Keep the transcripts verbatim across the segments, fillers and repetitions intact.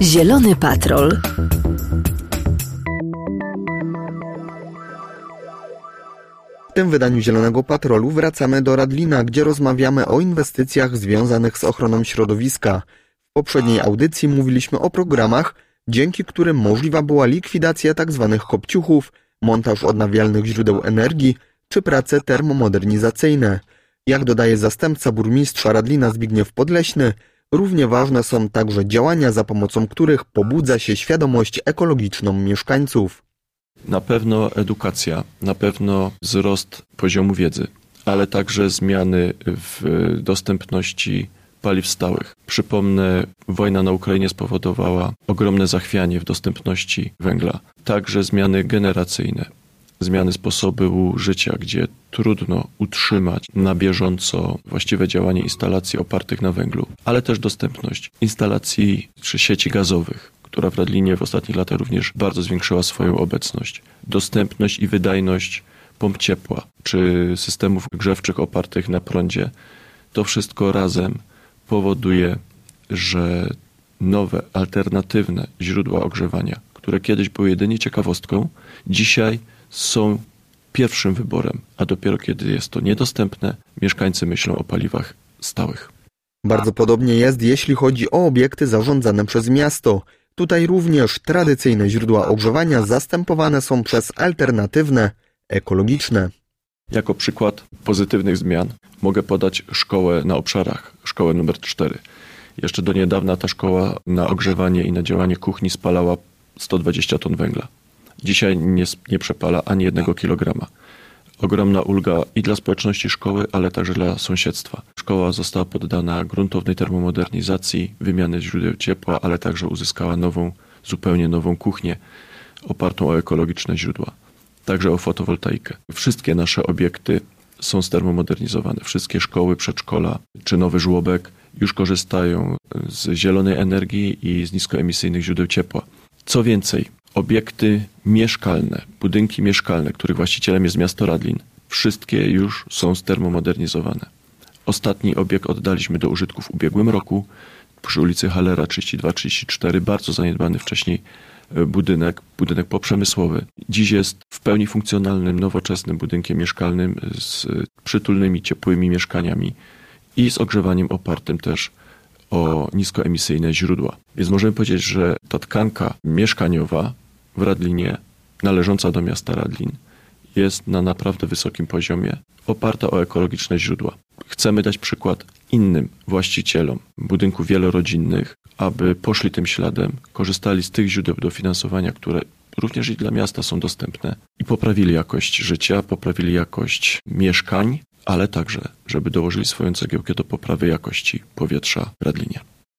Zielony Patrol. W tym wydaniu Zielonego Patrolu wracamy do Radlina, gdzie rozmawiamy o inwestycjach związanych z ochroną środowiska. W poprzedniej audycji mówiliśmy o programach, dzięki którym możliwa była likwidacja tzw. kopciuchów, montaż odnawialnych źródeł energii czy prace termomodernizacyjne. Jak dodaje zastępca burmistrza Radlina Zbigniew Podleśny, równie ważne są także działania, za pomocą których pobudza się świadomość ekologiczną mieszkańców. Na pewno edukacja, na pewno wzrost poziomu wiedzy, ale także zmiany w dostępności paliw stałych. Przypomnę, wojna na Ukrainie spowodowała ogromne zachwianie w dostępności węgla. Także zmiany generacyjne, zmiany sposobu życia, gdzie trudno utrzymać na bieżąco właściwe działanie instalacji opartych na węglu, ale też dostępność instalacji czy sieci gazowych, która w Radlinie w ostatnich latach również bardzo zwiększyła swoją obecność. Dostępność i wydajność pomp ciepła czy systemów grzewczych opartych na prądzie. To wszystko razem powoduje, że nowe, alternatywne źródła ogrzewania, które kiedyś były jedynie ciekawostką, dzisiaj są pierwszym wyborem, a dopiero kiedy jest to niedostępne, mieszkańcy myślą o paliwach stałych. Bardzo podobnie jest, jeśli chodzi o obiekty zarządzane przez miasto. Tutaj również tradycyjne źródła ogrzewania zastępowane są przez alternatywne, ekologiczne. Jako przykład pozytywnych zmian mogę podać szkołę na obszarach, szkołę numer cztery. Jeszcze do niedawna ta szkoła na ogrzewanie i na działanie kuchni spalała sto dwadzieścia ton węgla. Dzisiaj nie, nie przepala ani jednego kilograma. Ogromna ulga i dla społeczności szkoły, ale także dla sąsiedztwa. Szkoła została poddana gruntownej termomodernizacji, wymiany źródeł ciepła, ale także uzyskała nową, zupełnie nową kuchnię opartą o ekologiczne źródła. Także o fotowoltaikę. Wszystkie nasze obiekty są stermomodernizowane. Wszystkie szkoły, przedszkola czy nowy żłobek już korzystają z zielonej energii i z niskoemisyjnych źródeł ciepła. Co więcej, obiekty mieszkalne, budynki mieszkalne, których właścicielem jest miasto Radlin, wszystkie już są stermomodernizowane. Ostatni obiekt oddaliśmy do użytku w ubiegłym roku przy ulicy Hallera trzydzieści dwa trzydzieści cztery, bardzo zaniedbany wcześniej budynek, budynek poprzemysłowy. Dziś jest w pełni funkcjonalnym, nowoczesnym budynkiem mieszkalnym z przytulnymi, ciepłymi mieszkaniami i z ogrzewaniem opartym też o niskoemisyjne źródła. Więc możemy powiedzieć, że ta tkanka mieszkaniowa w Radlinie, należąca do miasta Radlin, jest na naprawdę wysokim poziomie, oparta o ekologiczne źródła. Chcemy dać przykład innym właścicielom budynków wielorodzinnych, aby poszli tym śladem, korzystali z tych źródeł dofinansowania, które również i dla miasta są dostępne i poprawili jakość życia, poprawili jakość mieszkań, ale także, żeby dołożyli swoją cegiełkę do poprawy jakości powietrza w Radlinie.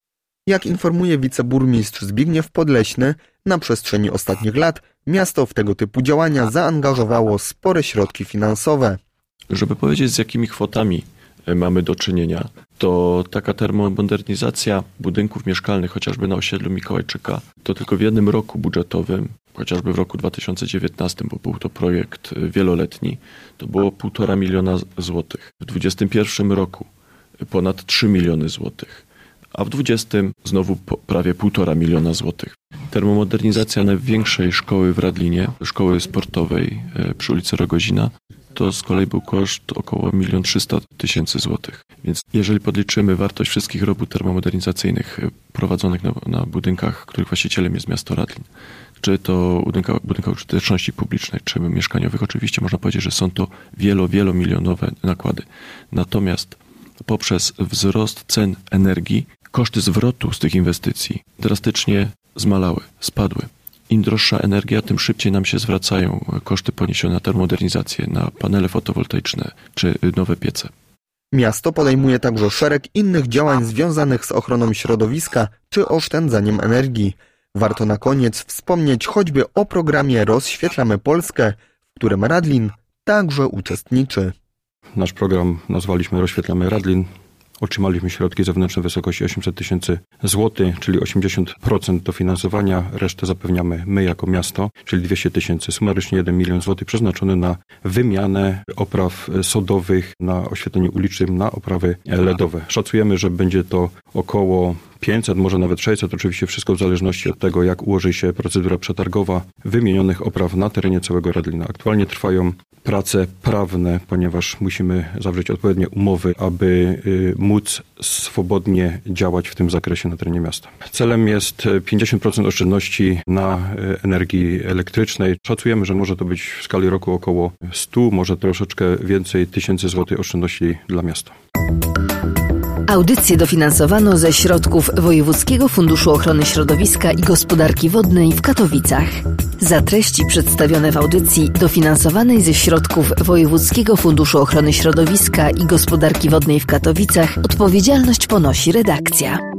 Jak informuje wiceburmistrz Zbigniew Podleśny, na przestrzeni ostatnich lat miasto w tego typu działania zaangażowało spore środki finansowe. Żeby powiedzieć, z jakimi kwotami mamy do czynienia, to taka termomodernizacja budynków mieszkalnych, chociażby na osiedlu Mikołajczyka, to tylko w jednym roku budżetowym, chociażby w roku dwa tysiące dziewiętnastym, bo był to projekt wieloletni, to było półtora miliona złotych. W dwudziestym pierwszym roku ponad trzy miliony złotych, a w dwudziestym znowu prawie półtora miliona złotych. Termomodernizacja największej szkoły w Radlinie, szkoły sportowej przy ulicy Rogozina, to z kolei był koszt około milion trzysta tysięcy złotych. Więc jeżeli podliczymy wartość wszystkich robót termomodernizacyjnych prowadzonych na, na budynkach, których właścicielem jest miasto Radlin, czy to budynkach, budynkach użyteczności publicznej, czy mieszkaniowych, oczywiście można powiedzieć, że są to wielo, wielomilionowe nakłady. Natomiast poprzez wzrost cen energii, koszty zwrotu z tych inwestycji drastycznie zmalały, spadły. Im droższa energia, tym szybciej nam się zwracają koszty poniesione na termomodernizację, na panele fotowoltaiczne czy nowe piece. Miasto podejmuje także szereg innych działań związanych z ochroną środowiska czy oszczędzaniem energii. Warto na koniec wspomnieć choćby o programie Rozświetlamy Polskę, w którym Radlin także uczestniczy. Nasz program nazwaliśmy Rozświetlamy Radlin. Otrzymaliśmy środki zewnętrzne w wysokości osiemset tysięcy złotych, czyli osiemdziesiąt procent dofinansowania. Resztę zapewniamy my jako miasto, czyli dwieście tysięcy, sumarycznie jeden milion złotych przeznaczony na wymianę opraw sodowych, na oświetlenie ulicznym, na oprawy LEDowe. Szacujemy, że będzie to około pięćset, może nawet sześćset, oczywiście wszystko w zależności od tego, jak ułoży się procedura przetargowa wymienionych opraw na terenie całego Radlina. Aktualnie trwają prace prawne, ponieważ musimy zawrzeć odpowiednie umowy, aby móc swobodnie działać w tym zakresie na terenie miasta. Celem jest pięćdziesiąt procent oszczędności na energii elektrycznej. Szacujemy, że może to być w skali roku około stu, może troszeczkę więcej tysięcy złotych oszczędności dla miasta. Audycję dofinansowano ze środków Wojewódzkiego Funduszu Ochrony Środowiska i Gospodarki Wodnej w Katowicach. Za treści przedstawione w audycji dofinansowanej ze środków Wojewódzkiego Funduszu Ochrony Środowiska i Gospodarki Wodnej w Katowicach odpowiedzialność ponosi redakcja.